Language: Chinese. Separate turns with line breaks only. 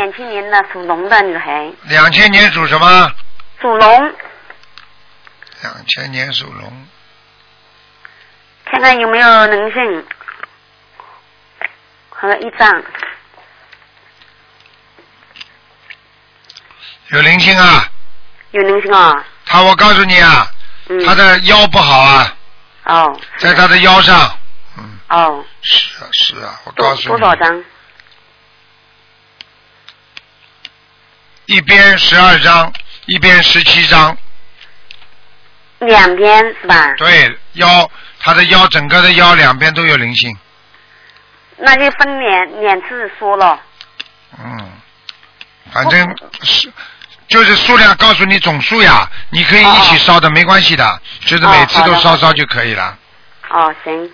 2000年的属龙的女孩。
2000年属什么？
属龙。
2000年属龙。
看看有没有灵性和一张。
有灵性啊。
有灵性啊。
我告诉你啊，他的腰不好啊。
哦。
在他的腰上。
哦。
是啊，我告诉你。
多少张？
一边12张，一边17张。
两边是吧？
对，他的腰整个的腰两边都有灵性。
那就分两次说了。
反正就是数量告诉你总数呀，你可以一起烧的，没关系的，就是每次都烧就可以了。
哦，行。